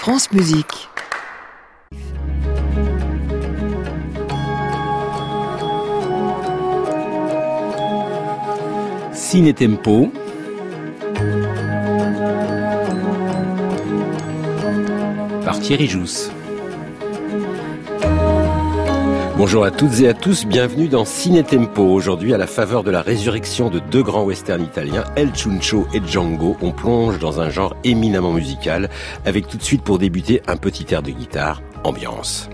France Musique. Ciné Tempo. Par Thierry Jousse. Bonjour à toutes et à tous, bienvenue dans Ciné Tempo. Aujourd'hui, à la faveur de la résurrection de deux grands westerns italiens, El Ciuncio et Django, on plonge dans un genre éminemment musical, avec tout de suite pour débuter un petit air de guitare, ambiance.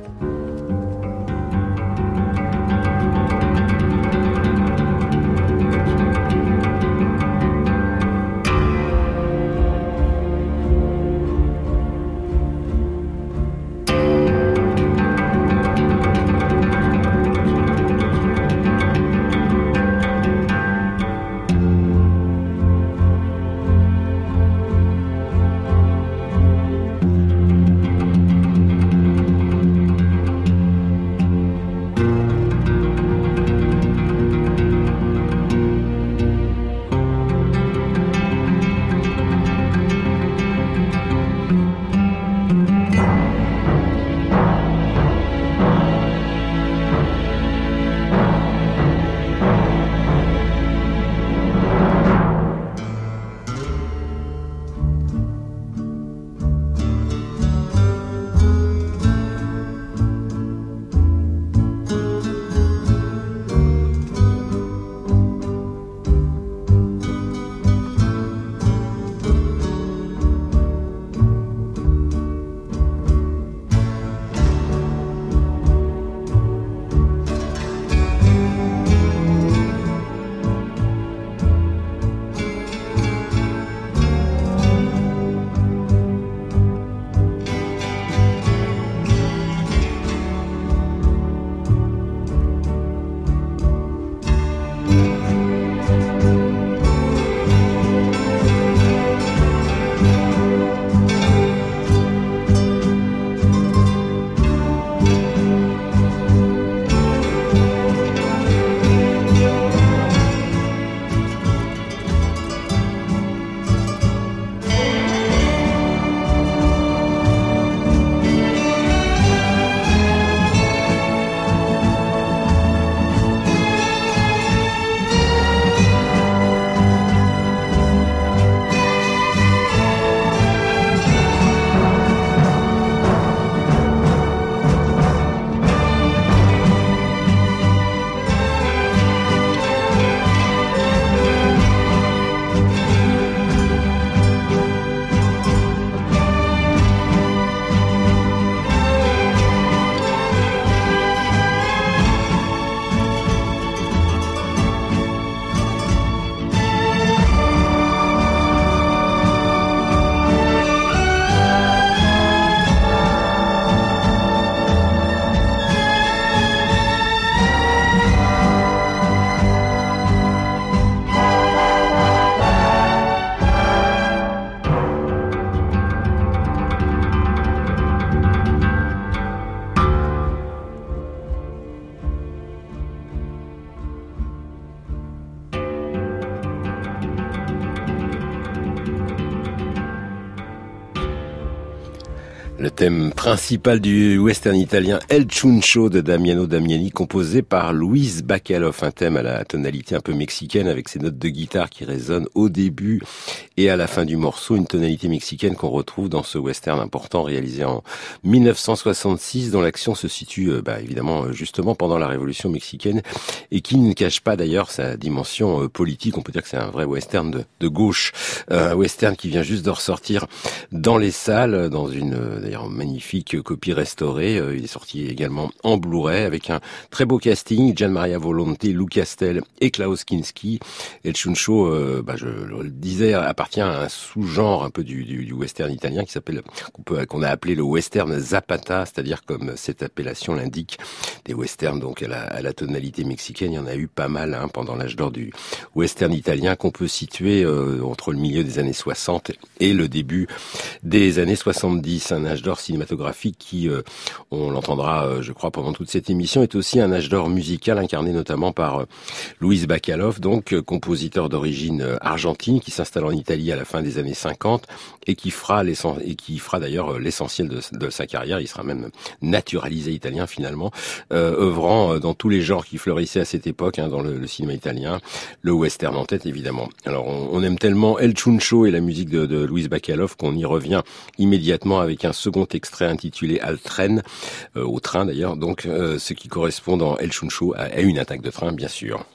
Le thème principal du western italien El Ciuncio de Damiano Damiani, composé par Luis Bacalov, un thème à la tonalité un peu mexicaine avec ses notes de guitare qui résonnent au début et à la fin du morceau, une tonalité mexicaine qu'on retrouve dans ce western important réalisé en 1966 dont l'action se situe évidemment justement pendant la révolution mexicaine et qui ne cache pas d'ailleurs sa dimension politique. On peut dire que c'est un vrai western de gauche, un western qui vient juste de ressortir dans les salles dans une d'ailleurs magnifique copie restaurée. Il est sorti également en Blu-ray avec un très beau casting, Gian Maria Volonté, Lou Castel et Klaus Kinski. El Ciuncio, je le disais, appartient à un sous-genre un peu du western italien qu'on a appelé le western Zapata, c'est-à-dire comme cette appellation l'indique, des westerns donc à la tonalité mexicaine. Il y en a eu pas mal pendant l'âge d'or du western italien qu'on peut situer entre le milieu des années 60 et le début des années 70. Un âge d'or cinématographique qui, on l'entendra, je crois, pendant toute cette émission, est aussi un âge d'or musical incarné notamment par Luis Bacalov, donc compositeur d'origine argentine qui s'installe en Italie à la fin des années 50 et qui fera d'ailleurs l'essentiel de sa carrière. Il sera même naturalisé italien finalement, œuvrant dans tous les genres qui fleurissaient à cette époque, dans le cinéma italien, le western en tête évidemment. Alors on aime tellement El Chuncho et la musique de Luis Bacalov qu'on y revient immédiatement avec un second extrait intitulé Al Tren, au train d'ailleurs, donc ce qui correspond dans El Chuncho à une attaque de train bien sûr.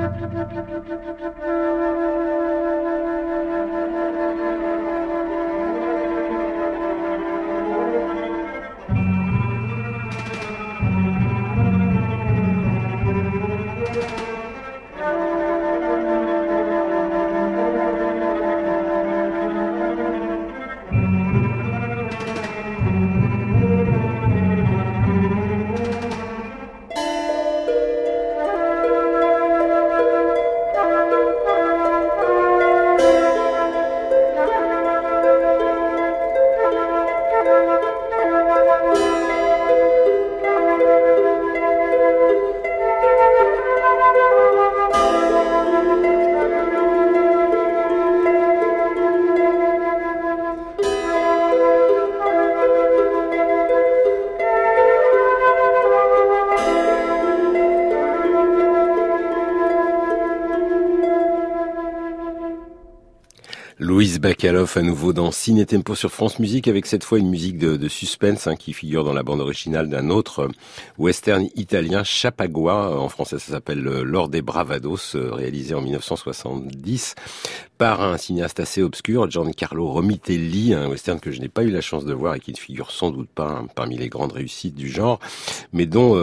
Louise Bacalov à nouveau dans Ciné Tempo sur France Musique avec cette fois une musique de suspense qui figure dans la bande originale d'un autre western italien, Chapagua. En français ça s'appelle L'Or des Bravados, réalisé en 1970 par un cinéaste assez obscur, Giancarlo Romitelli, un western que je n'ai pas eu la chance de voir et qui ne figure sans doute pas parmi les grandes réussites du genre, mais dont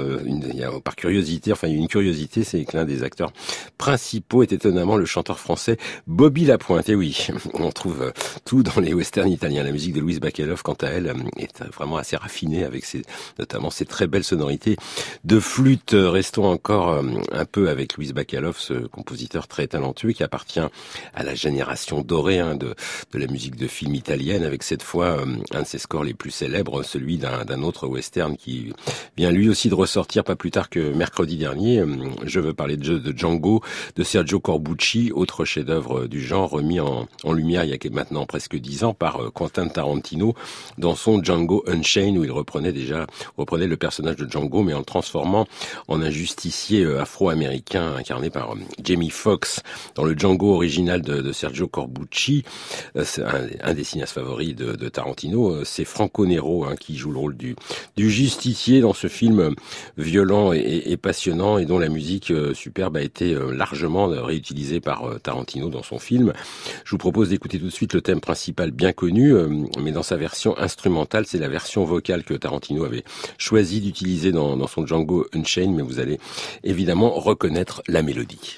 par curiosité, une curiosité, c'est que l'un des acteurs principaux est étonnamment le chanteur français Bobby Lapointe. Et oui, on trouve tout dans les westerns italiens. La musique de Louise Bacalov, quant à elle, est vraiment assez raffinée avec notamment ses très belles sonorités de flûte. Restons encore un peu avec Louise Bacalov, ce compositeur très talentueux qui appartient à la génération dorée de la musique de film italienne, avec cette fois un de ses scores les plus célèbres, celui d'un autre western qui vient lui aussi de ressortir pas plus tard que mercredi dernier. Je veux parler de Django, de Sergio Corbucci, autre chef-d'œuvre du genre, remis en lumière il y a maintenant presque 10 ans par Quentin Tarantino dans son Django Unchained, où il reprenait le personnage de Django, mais en le transformant en un justicier afro-américain incarné par Jamie Foxx. Dans le Django original de Sergio Corbucci, c'est un des cinéastes favoris de Tarantino, c'est Franco Nero qui joue le rôle du justicier dans ce film violent et passionnant, et dont la musique superbe a été largement réutilisée par Tarantino dans son film. Je vous propose d'écouter tout de suite le thème principal bien connu, mais dans sa version instrumentale. C'est la version vocale que Tarantino avait choisi d'utiliser dans son Django Unchained, mais vous allez évidemment reconnaître la mélodie.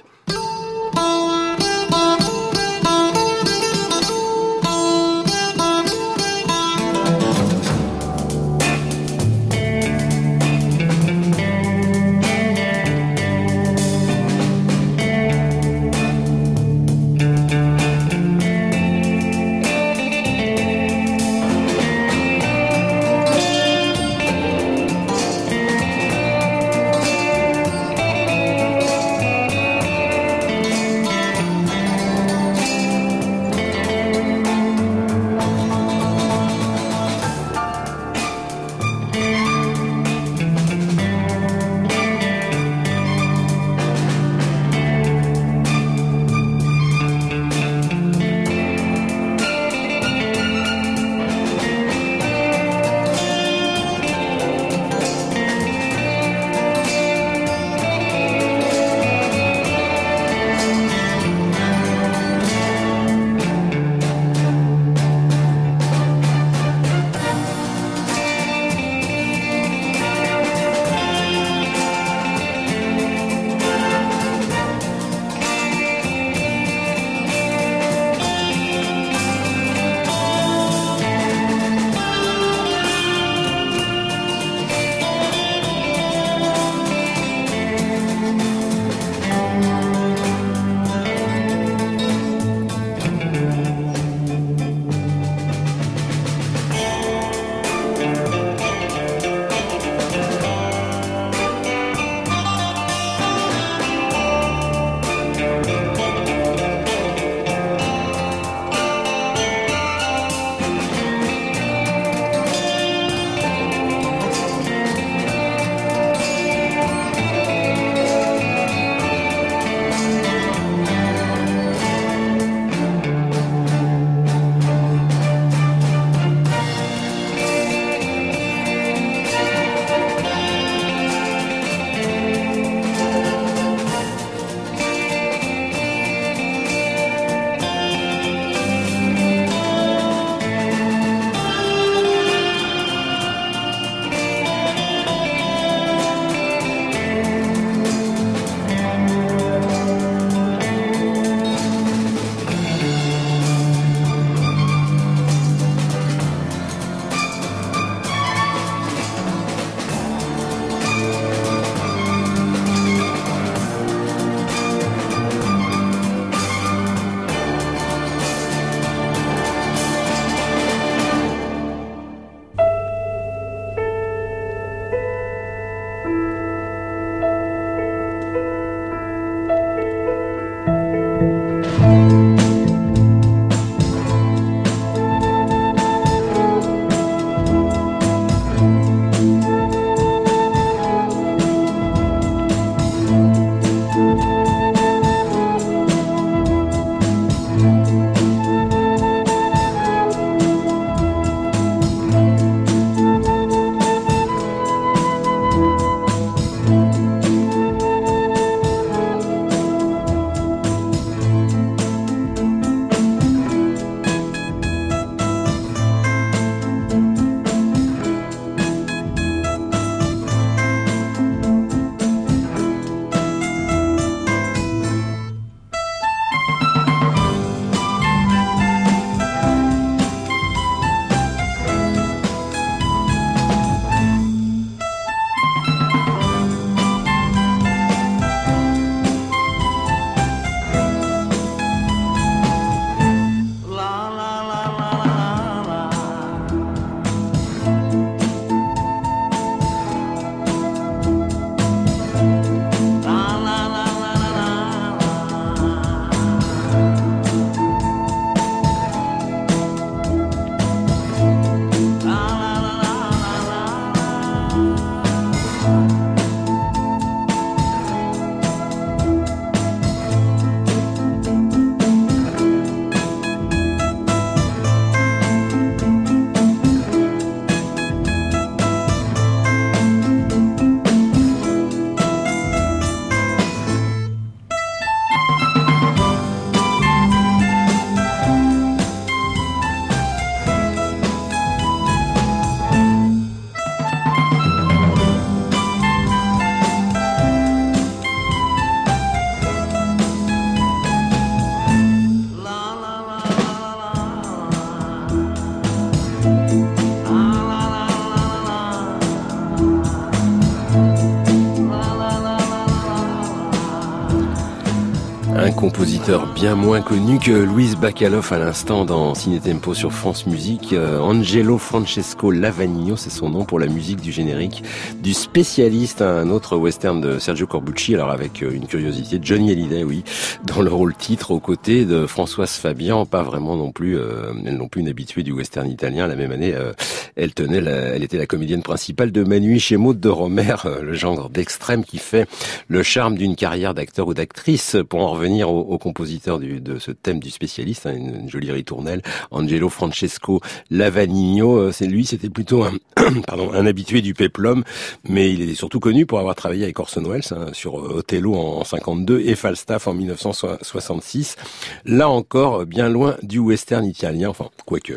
Un compositeur bien moins connu que Luis Bacalov à l'instant dans Ciné Tempo sur France Musique. Angelo Francesco Lavanino, c'est son nom pour la musique du générique du Spécialiste, un autre western de Sergio Corbucci. Alors avec une curiosité, Johnny Hallyday, oui, dans le rôle titre aux côtés de Françoise Fabian, pas vraiment non plus, elle non plus une habituée du western italien. La même année, elle était la comédienne principale de Manu chez Maud de Romer, le genre d'extrême qui fait le charme d'une carrière d'acteur ou d'actrice. Pour en revenir au compositeur de ce thème du Spécialiste, une jolie ritournelle, Angelo Francesco Lavanino, c'était plutôt un habitué du péplum, mais il est surtout connu pour avoir travaillé avec Orson Welles sur Othello en 52 et Falstaff en 1966. Là encore, bien loin du western italien, enfin, quoique.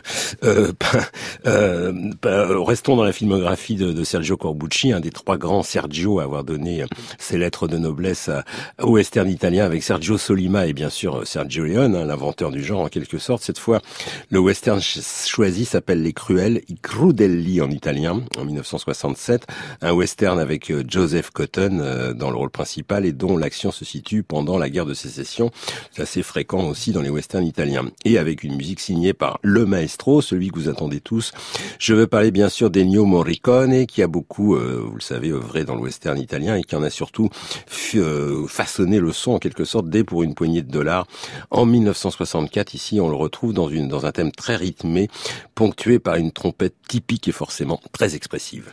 Restons dans la filmographie de Sergio Corbucci, un des trois grands Sergio à avoir donné ses lettres de noblesse au western italien avec Sergio Solima et bien sûr Sergio Leone, l'inventeur du genre en quelque sorte. Cette fois, le western choisi s'appelle Les Cruels, I Crudelli en italien, en 1967. Un western avec Joseph Cotton dans le rôle principal et dont l'action se situe pendant la guerre de sécession. C'est assez fréquent aussi dans les westerns italiens. Et avec une musique signée par le maestro, celui que vous attendez tous. Je veux parler bien sûr d'Ennio Morricone, qui a beaucoup, vous le savez, œuvré dans le western italien et qui en a surtout façonné le son en quelque sorte dès pour une poignée de dollars. En 1964, ici, on le retrouve dans un thème très rythmé, ponctué par une trompette typique et forcément très expressive.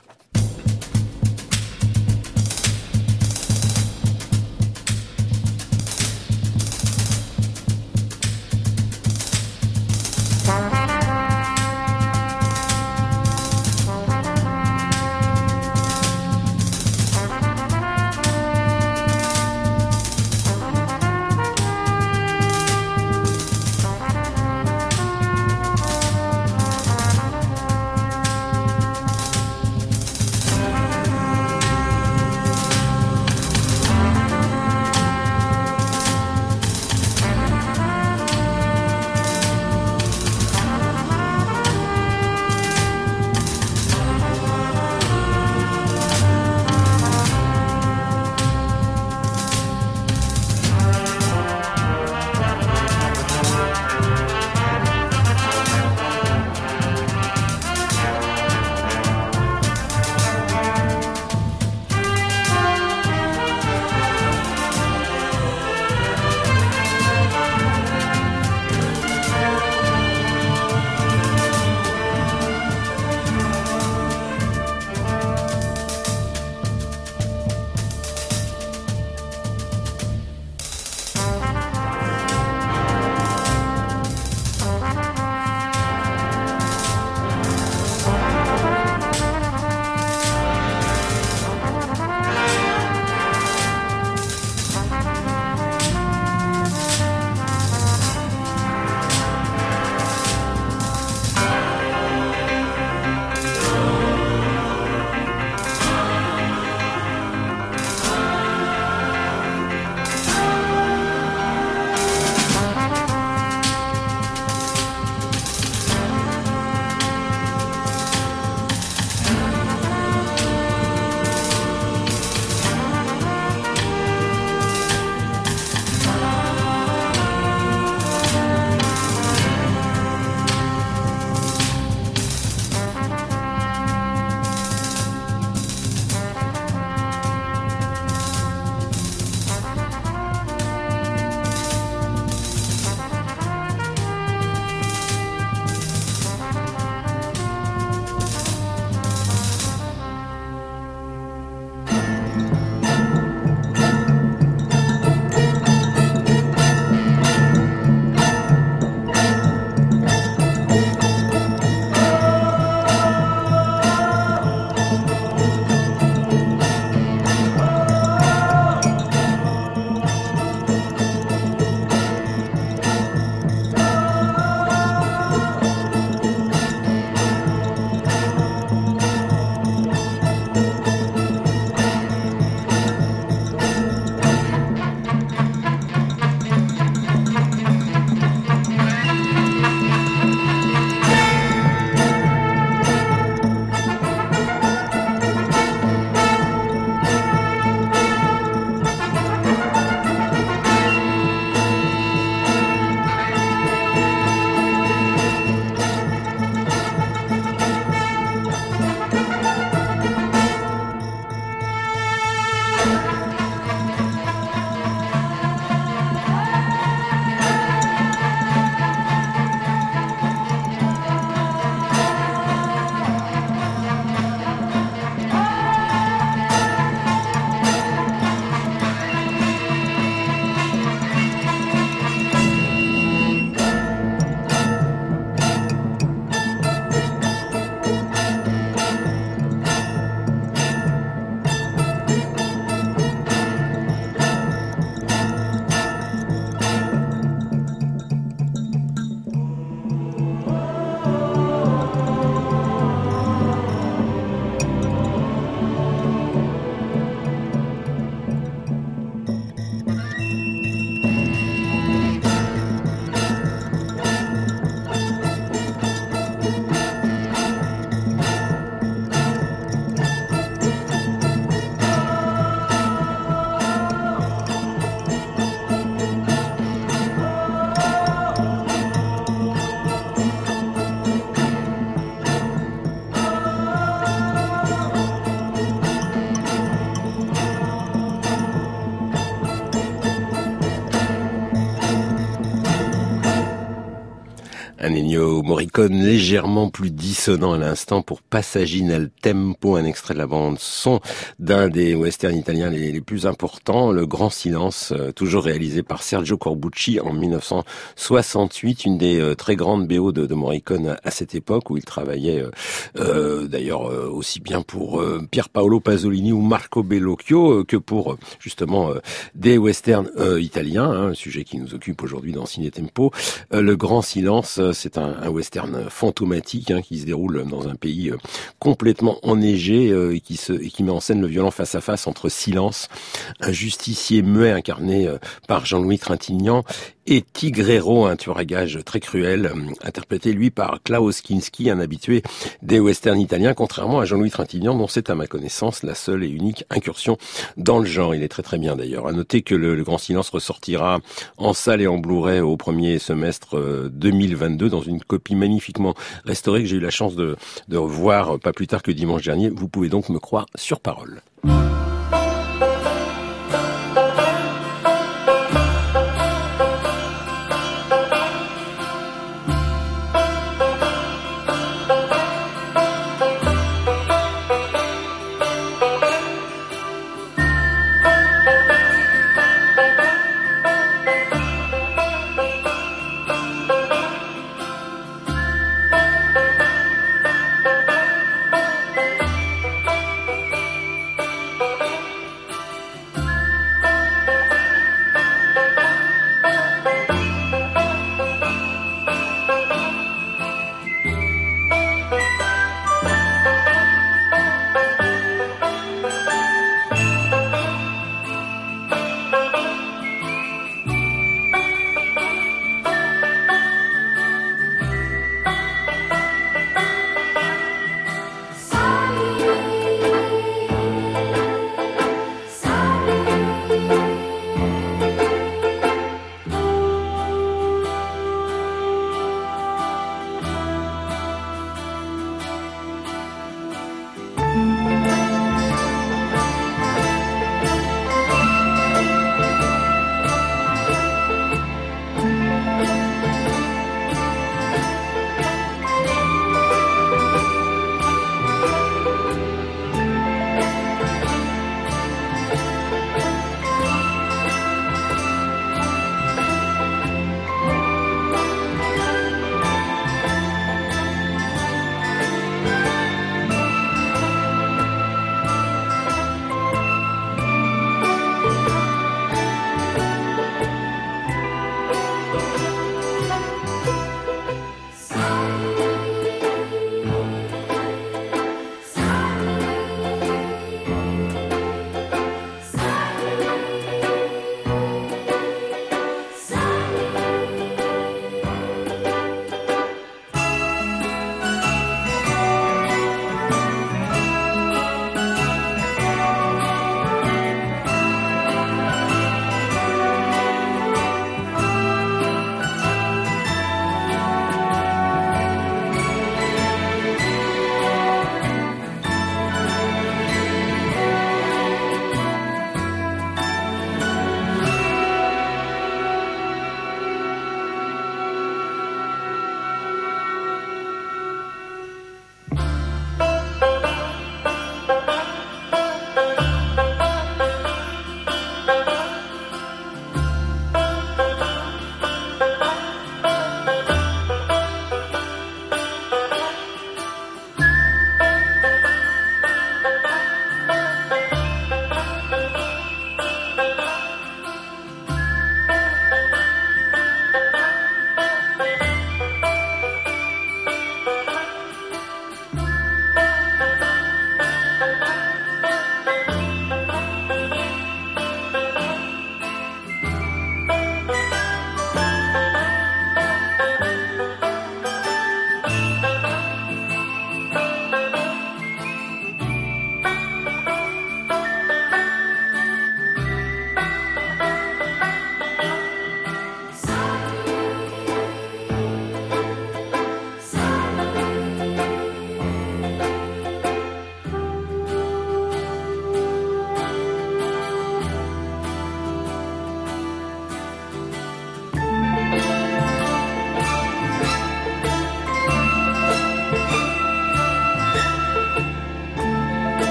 Ennio Morricone, légèrement plus dissonant à l'instant pour Passagine al Tempo, un extrait de la bande son d'un des westerns italiens les plus importants, Le Grand Silence, toujours réalisé par Sergio Corbucci en 1968, une des très grandes BO de Morricone à cette époque où il travaillait d'ailleurs aussi bien pour Pier Paolo Pasolini ou Marco Bellocchio que pour justement des westerns italiens, un sujet qui nous occupe aujourd'hui dans Ciné Tempo. Le Grand Silence, c'est un western fantomatique qui se déroule dans un pays complètement enneigé et qui met en scène le violent face-à-face entre Silence, un justicier muet incarné par Jean-Louis Trintignant, et Tigrero, un tueur à gages très cruel, interprété lui par Klaus Kinski, un habitué des westerns italiens, contrairement à Jean-Louis Trintignant, dont c'est à ma connaissance la seule et unique incursion dans le genre. Il est très très bien d'ailleurs. À noter que le Grand Silence ressortira en salle et en Blu-ray au premier semestre 2022 dans une copie magnifiquement restaurée que j'ai eu la chance de revoir pas plus tard que dimanche dernier. Vous pouvez donc me croire sur parole.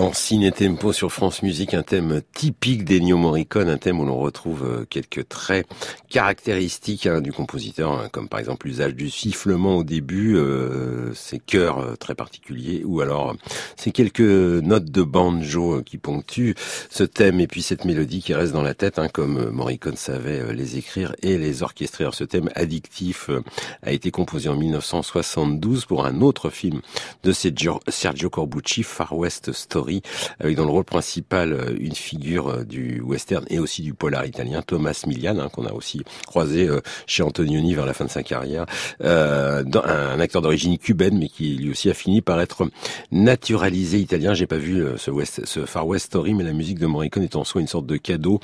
Dans Ciné Tempo sur France Musique, un thème typique d'Ennio Morricone, un thème où l'on retrouve quelques traits caractéristiques du compositeur, comme par exemple l'usage du sifflement au début, ces chœurs très particuliers, ou alors ces quelques notes de banjo qui ponctuent ce thème et puis cette mélodie qui reste dans la tête, comme Morricone savait les écrire et les orchestrer. Alors, ce thème addictif a été composé en 1972 pour un autre film de Sergio Corbucci, Far West Story, avec dans le rôle principal une figure du western et aussi du polar italien, Thomas Milian, qu'on a aussi croisé chez Antonioni vers la fin de sa carrière, un acteur d'origine cubaine mais qui lui aussi a fini par être naturalisé italien. J'ai pas vu ce Far West Story, mais la musique de Morricone est en soi une sorte de cadeau,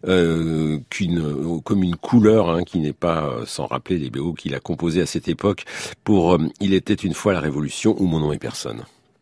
comme une couleur qui n'est pas sans rappeler les BO qu'il a composés à cette époque pour Il était une fois la Révolution ou Mon nom est personne.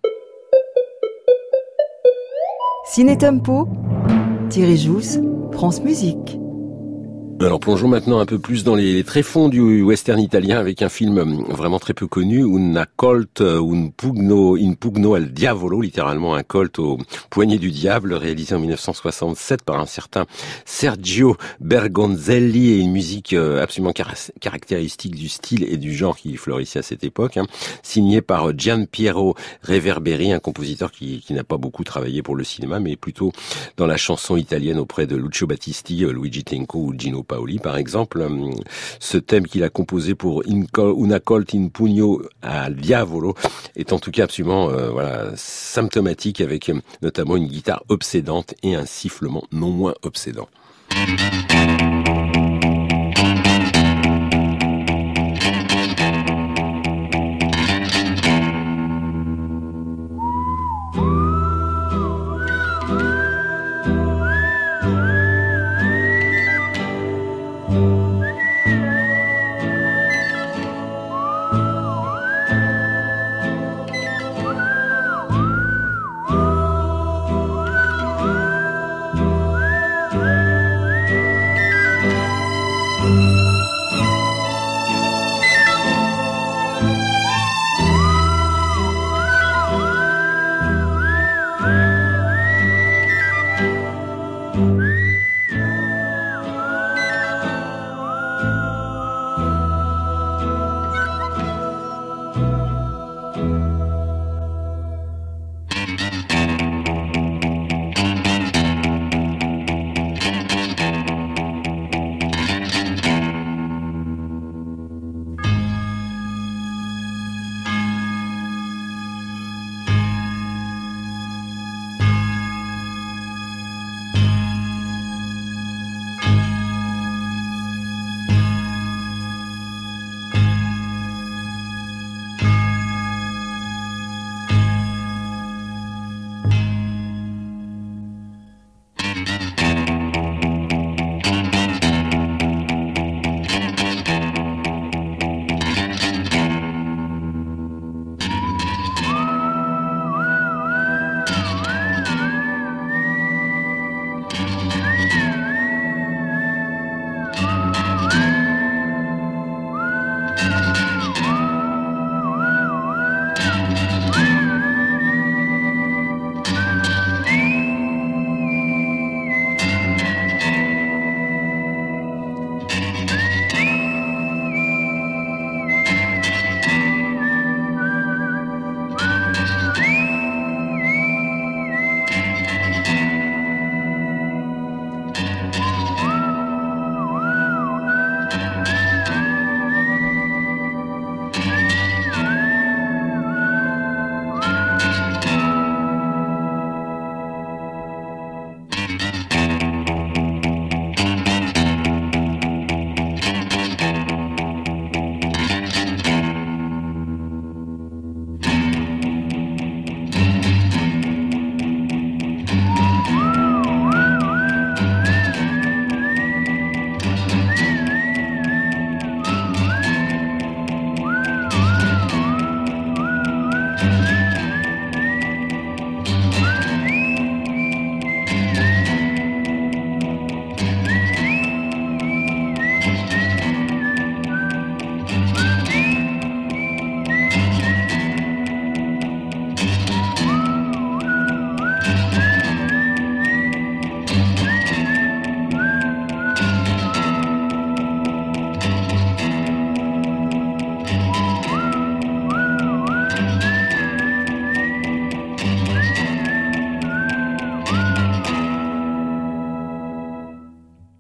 Ciné Tempo, Thierry Jousse, France Musique. Alors plongeons maintenant un peu plus dans les tréfonds du western italien avec un film vraiment très peu connu, Una colt un pugno al diavolo, littéralement un colt au poignet du diable, réalisé en 1967 par un certain Sergio Bergonzelli, et une musique absolument caractéristique du style et du genre qui fleurissait à cette époque, signée par Gian Piero Reverberi, un compositeur qui n'a pas beaucoup travaillé pour le cinéma, mais plutôt dans la chanson italienne auprès de Lucio Battisti, Luigi Tenco ou Gino Paoli, par exemple. Ce thème qu'il a composé pour Una colt in pugno al diavolo est en tout cas absolument symptomatique, avec notamment une guitare obsédante et un sifflement non moins obsédant.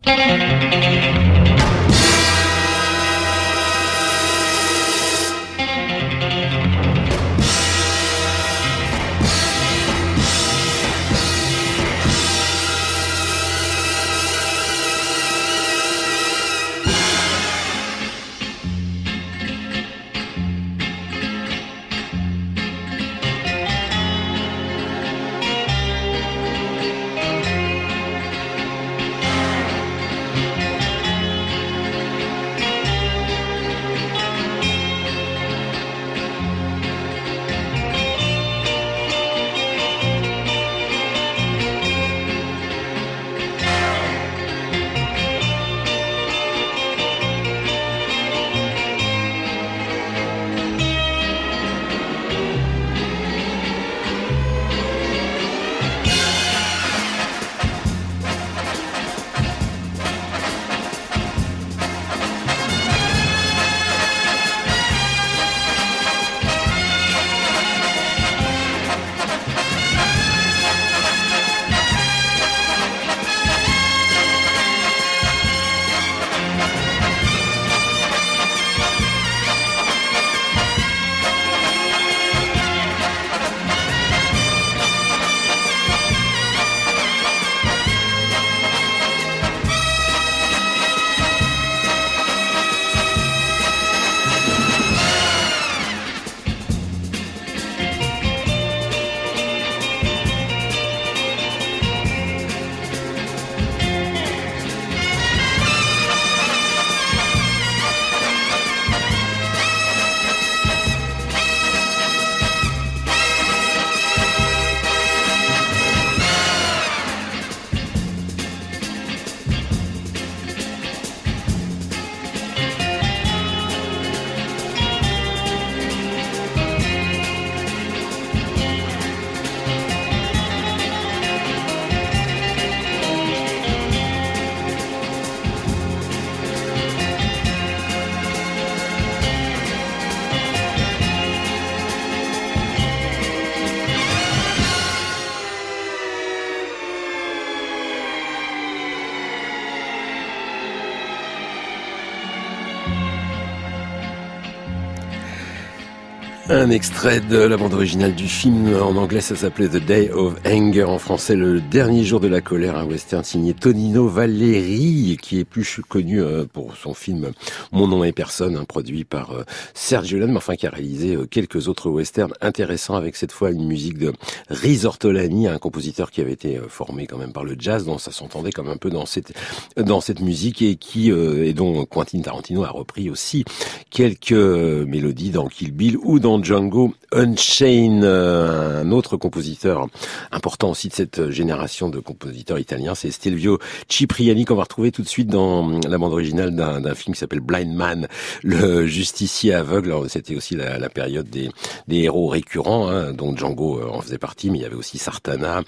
Un extrait de la bande originale du film. En anglais, ça s'appelait The Day of Anger. En français, Le dernier jour de la colère, un western signé Tonino Valeri, qui est plus connu pour son film Mon nom est personne, produit par Sergio Leone, mais enfin qui a réalisé quelques autres westerns intéressants, avec cette fois une musique de Riz Ortolani, un compositeur qui avait été formé quand même par le jazz, dont ça s'entendait comme un peu dans cette musique, et dont Quentin Tarantino a repris aussi quelques mélodies dans Kill Bill ou dans Django Unchained. Un autre compositeur important aussi de cette génération de compositeurs italiens, c'est Stelvio Cipriani, qu'on va retrouver tout de suite dans la bande originale d'un film qui s'appelle Blind Man, le justicier aveugle. Alors, c'était aussi la période des héros récurrents, dont Django en faisait partie, mais il y avait aussi Sartana,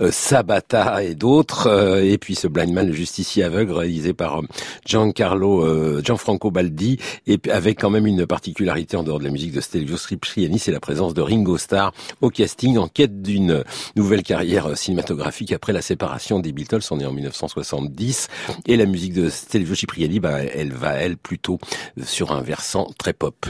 Sabata et d'autres. Et puis ce Blind Man, le justicier aveugle, réalisé par Gianfranco Baldi, et avec quand même une particularité en dehors de la musique de Stelvio Cipriani, c'est la présence de Ringo Starr au casting, en quête d'une nouvelle carrière cinématographique après la séparation des Beatles. On est en 1970, et la musique de Stelvio Cipriani, elle va plutôt sur un versant très pop.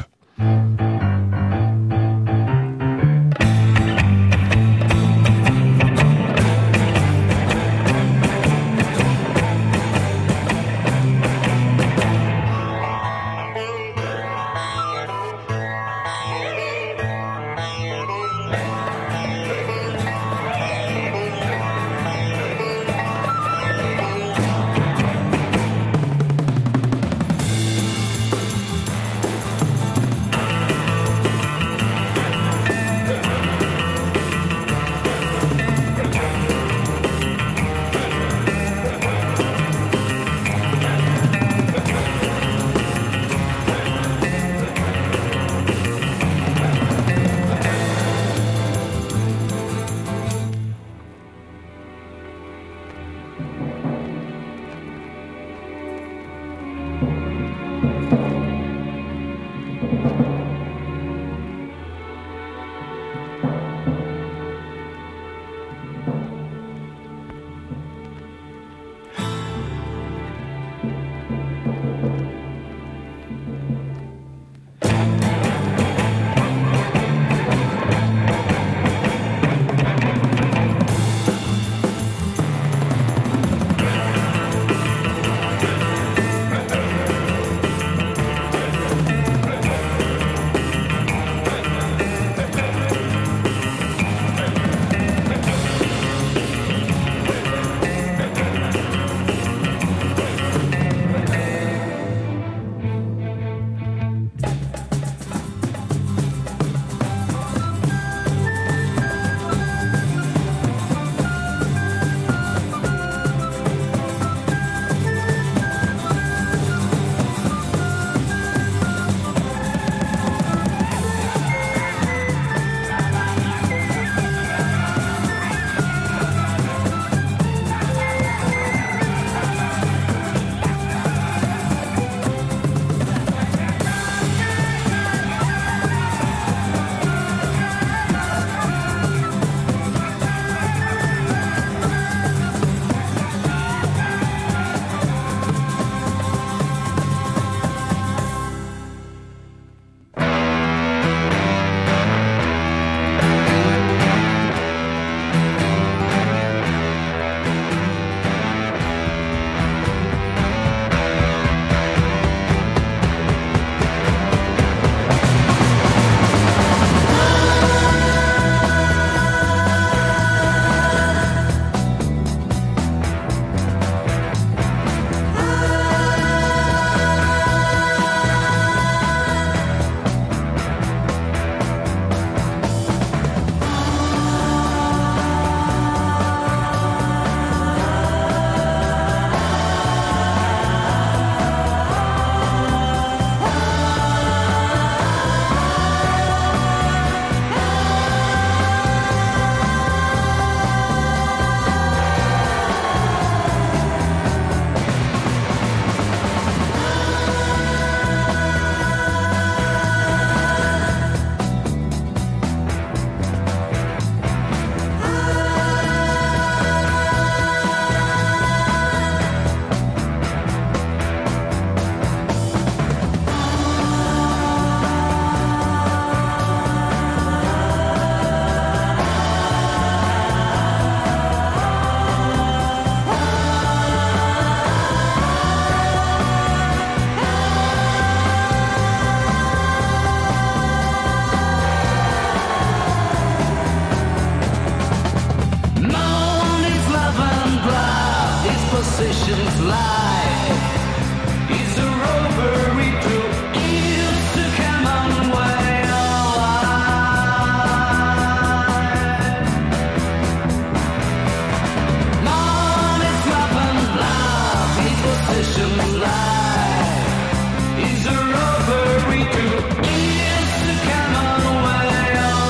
positions lie. He's a rover, he took years to come on way alive. Money's nothing, love, his positions lie. He's a rover, he took years to come on way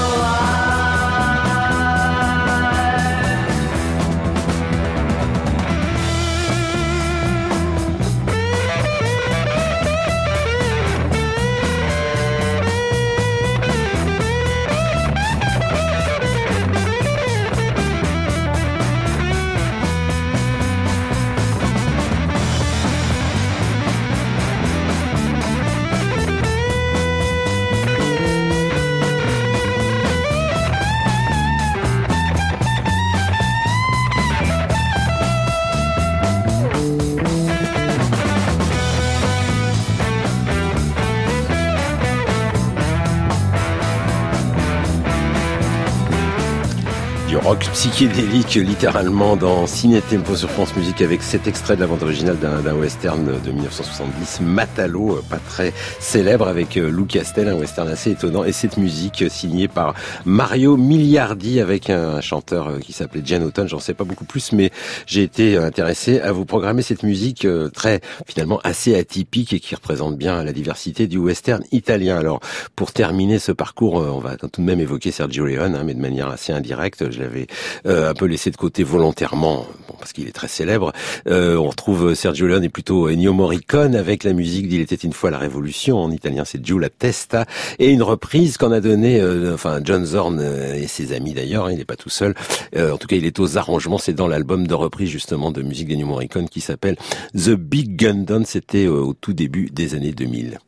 rock psychédélique littéralement dans Ciné Tempo sur France Musique avec cet extrait de la bande originale d'un western de 1970, Matalo, pas très célèbre, avec Lou Castel, un western assez étonnant, et cette musique signée par Mario Miliardi avec un chanteur qui s'appelait Jan Auton. J'en sais pas beaucoup plus, mais j'ai été intéressé à vous programmer cette musique très, finalement, assez atypique et qui représente bien la diversité du western italien. Alors, pour terminer ce parcours, on va tout de même évoquer Sergio Leone, mais de manière assez indirecte. Je l'avais un peu laissé de côté volontairement, parce qu'il est très célèbre. On retrouve Sergio Leone et plutôt Ennio Morricone avec la musique d'Il était une fois la Révolution. En italien, c'est Giù la testa, et une reprise qu'en a donné, John Zorn et ses amis d'ailleurs. Il n'est pas tout seul. En tout cas, il est aux arrangements. C'est dans l'album de reprise justement de musique d'Ennio Morricone qui s'appelle The Big Gun Down. C'était au tout début des années 2000.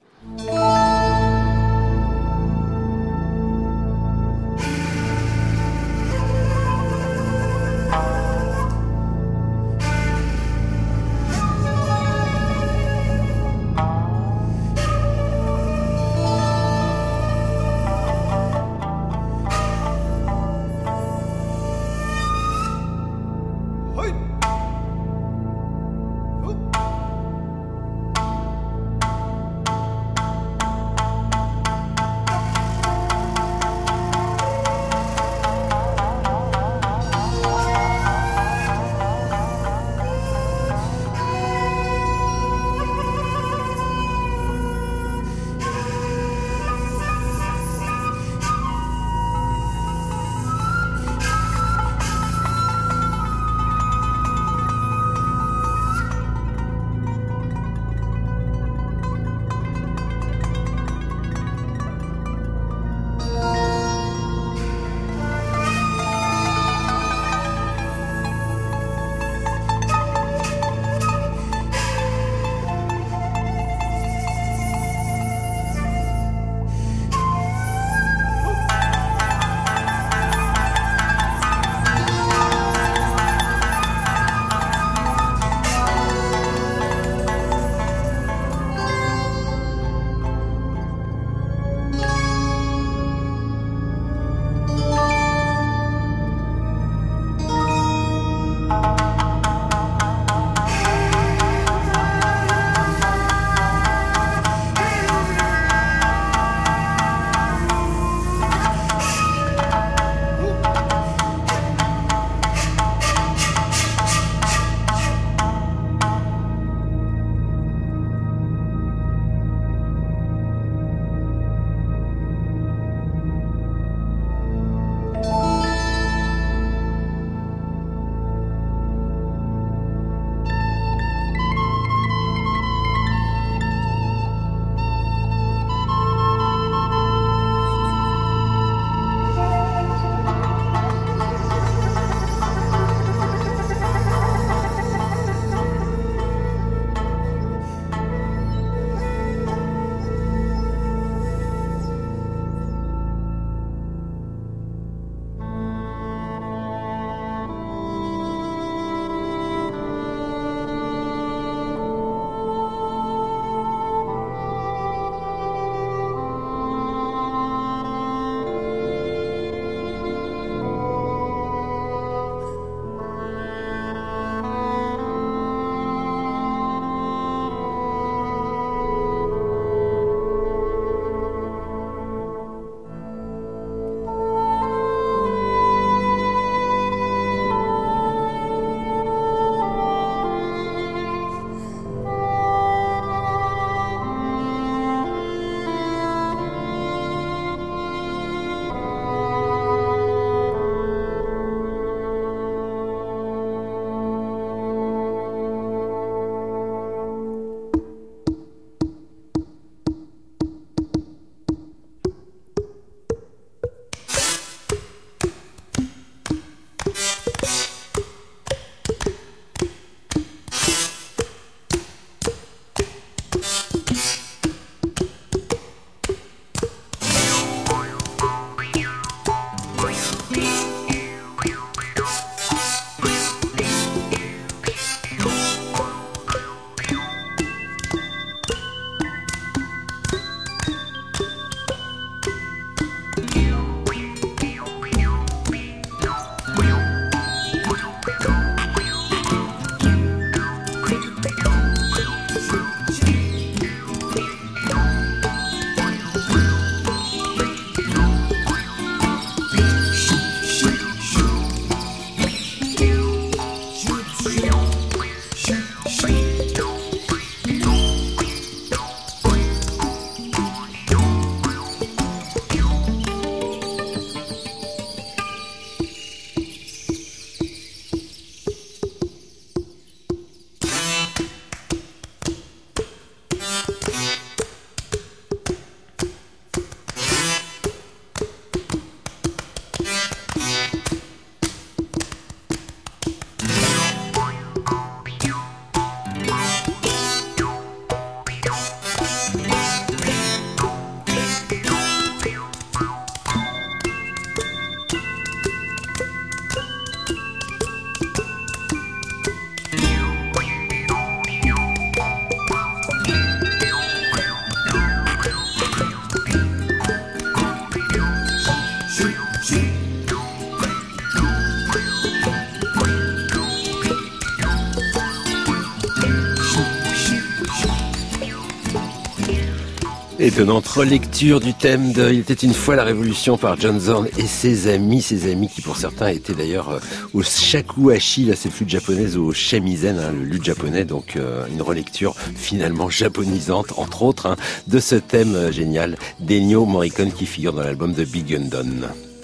Étonnante relecture du thème de Il était une fois la Révolution par John Zorn et ses amis qui pour certains étaient d'ailleurs au shakuhachi, là c'est flûte japonaise, au shamisen, le luth japonais, donc une relecture finalement japonisante, entre autres, de ce thème génial d'Ennio Morricone qui figure dans l'album de Big Undone.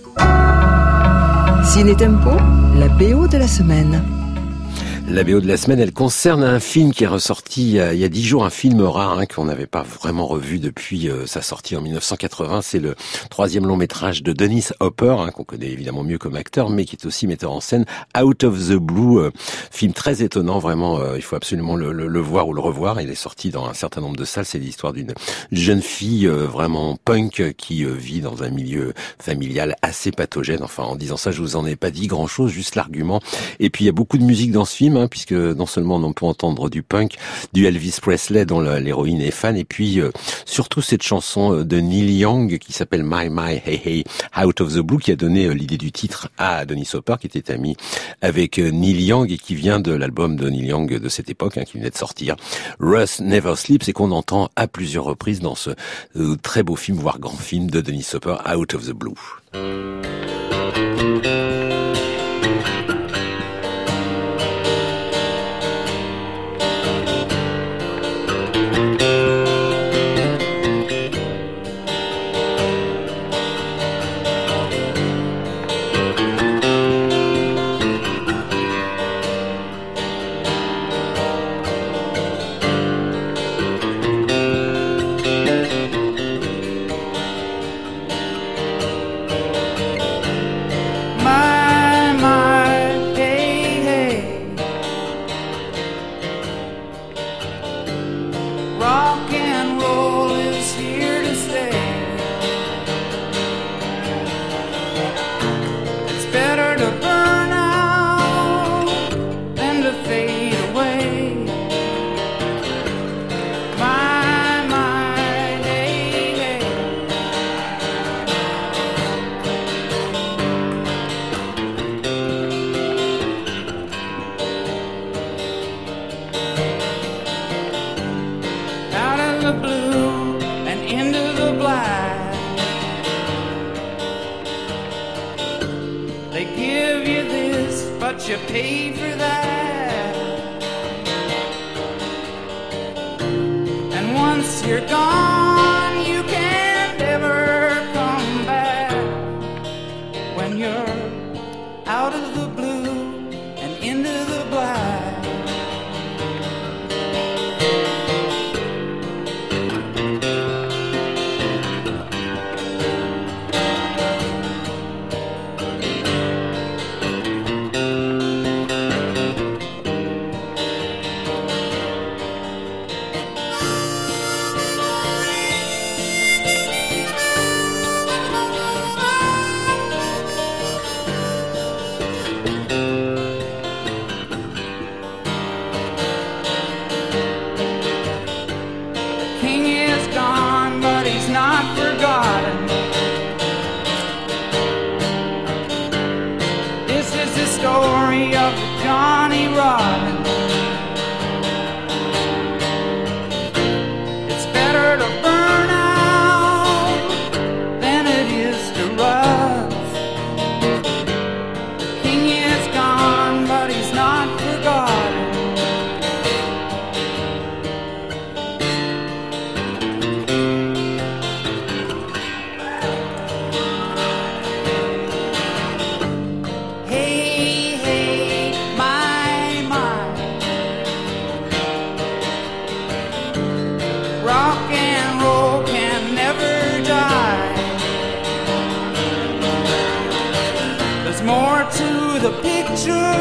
Ciné Tempo, la BO de la semaine. La BO de la semaine, elle concerne un film qui est ressorti il y a 10 jours, un film rare qu'on n'avait pas vraiment revu depuis sa sortie en 1980. C'est le 3e long métrage de Dennis Hopper, qu'on connaît évidemment mieux comme acteur, mais qui est aussi metteur en scène, Out of the Blue, film très étonnant, vraiment, il faut absolument le voir ou le revoir. Il est sorti dans un certain nombre de salles. C'est l'histoire d'une jeune fille vraiment punk qui vit dans un milieu familial assez pathogène. Enfin, en disant ça, je vous en ai pas dit grand-chose, juste l'argument. Et puis il y a beaucoup de musique dans ce film, puisque non seulement on peut entendre du punk, du Elvis Presley dont l'héroïne est fan, et puis surtout cette chanson de Neil Young qui s'appelle My My Hey Hey Out of the Blue, qui a donné l'idée du titre à Dennis Hopper, qui était ami avec Neil Young et qui vient de l'album de Neil Young de cette époque, qui venait de sortir, Russ Never Sleeps, et qu'on entend à plusieurs reprises dans ce très beau film, voire grand film de Dennis Hopper, Out of the Blue. You pay for that, and once you're gone, you can never come back. When you're out of the blue and into the black. Johnny Robbins. It's better to burn out than it is to rust. The king is gone, but he's not forgotten. More to the picture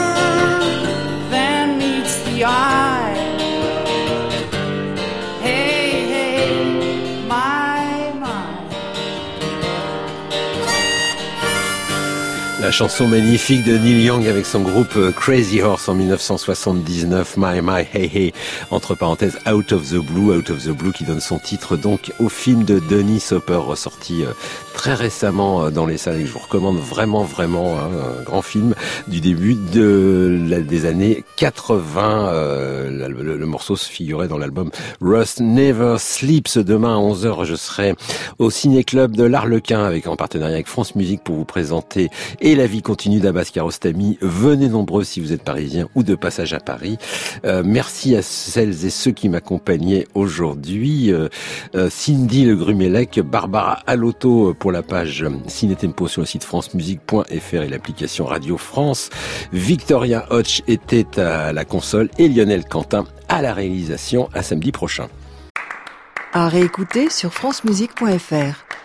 than meets the eye. Hey, hey, my. La La chanson magnifique de Neil Young avec son groupe Crazy Horse en 1979, My My Hey Hey, entre parenthèses Out of the Blue qui donne son titre donc au film de Dennis Hopper ressorti très récemment dans les salles et que je vous recommande vraiment, un grand film du début des années 80. Le morceau se figurait dans l'album Rust Never Sleeps. Demain à 11h, je serai au Ciné-Club de l'Arlequin avec en partenariat avec France Musique pour vous présenter Et la vie continue d'Abbas Kiarostami. Venez nombreux si vous êtes parisien ou de passage à Paris. Merci à celles et ceux qui m'accompagnaient aujourd'hui. Cindy Le Grumelec, Barbara Alotto pour la page Ciné Tempo sur le site francemusique.fr et l'application Radio France. Victoria Hodge était à la console et Lionel Quentin à la réalisation. À samedi prochain. À réécouter sur francemusique.fr.